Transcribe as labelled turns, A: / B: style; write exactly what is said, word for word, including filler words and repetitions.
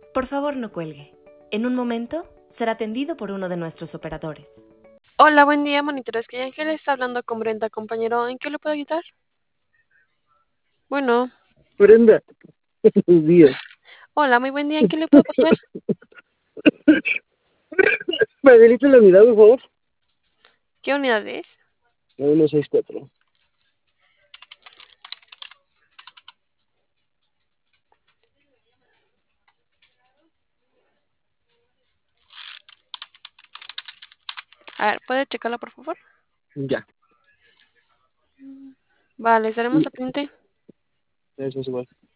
A: Por favor, no cuelgue. En un momento será atendido por uno de nuestros operadores.
B: Hola, buen día, monitores. Que Ángel está hablando con Brenda, compañero. ¿En qué le puedo ayudar? Bueno,
C: Brenda, buenos días.
B: hola, muy buen día. ¿En qué le puedo apoyar?
C: ¿Me habilita la unidad, por favor?
B: ¿Qué unidad es?
C: uno seis cuatro.
B: A ver, ¿puede checarla, por favor?
C: Ya.
B: Vale, estaremos
C: Y
B: al pendiente.
C: eso es igual.